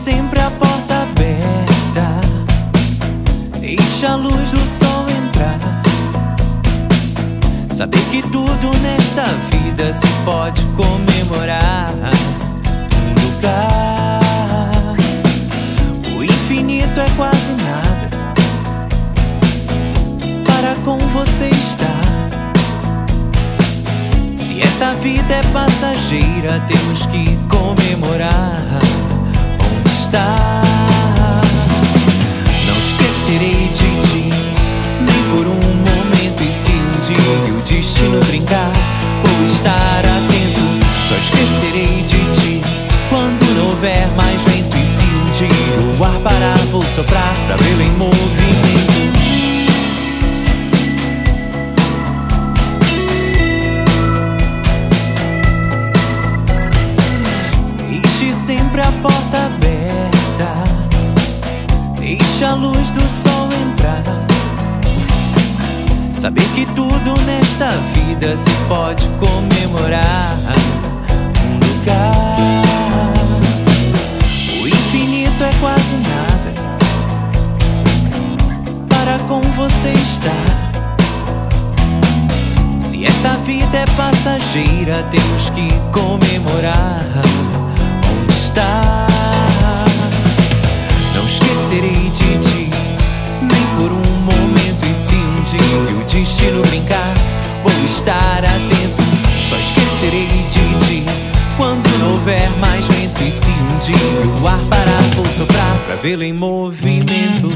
sempre a porta aberta, deixa a luz do sol entrar. Saber que tudo nesta vida se pode comemorar. Um lugar, o infinito é quase nada para com você estar. Se esta vida é passageira, temos que comemorar. Onde está? Não esquecerei de ti, nem por um momento. E se um dia o destino brincar, vou estar atento. Só esquecerei de ti quando não houver mais vento. E se um dia o ar parar, vou soprar pra vê-lo em movimento. Sempre a porta aberta, deixa a luz do sol entrar. Saber que tudo nesta vida se pode comemorar. Um lugar, o infinito é quase nada para com você estar. Se esta vida é passageira, temos que comemorar. Não esquecerei de ti, nem por um momento. E se um dia o destino brincar, vou estar atento. Só esquecerei de ti quando não houver mais vento. E se um dia o ar parar, vou soprar pra vê-lo em movimento.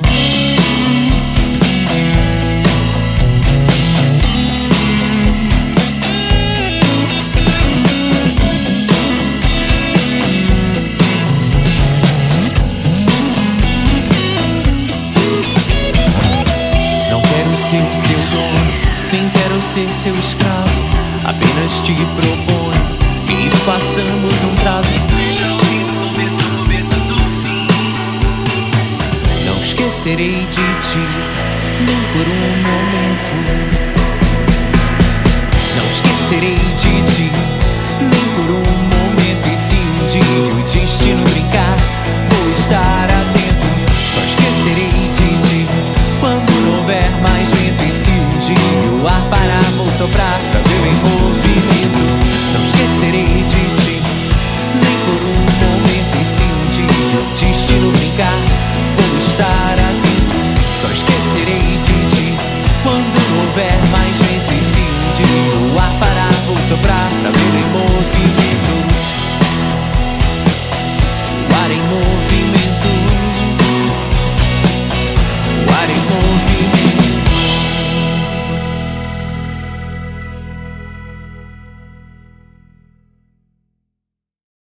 Ser seu dono, nem quero ser seu escravo. Apenas te proponho e façamos um trato. Não esquecerei de ti, nem por um momento. Não esquecerei de ti, nem por um momento. E se um dia o destino brincar, vou estar atento. Só esquecerei de ti quando não houver mais vento. E se um dia o ar parar, vou soprar pra ver em movimento. Não esquecerei de ti, nem por um momento. E se um dia o destino brincar,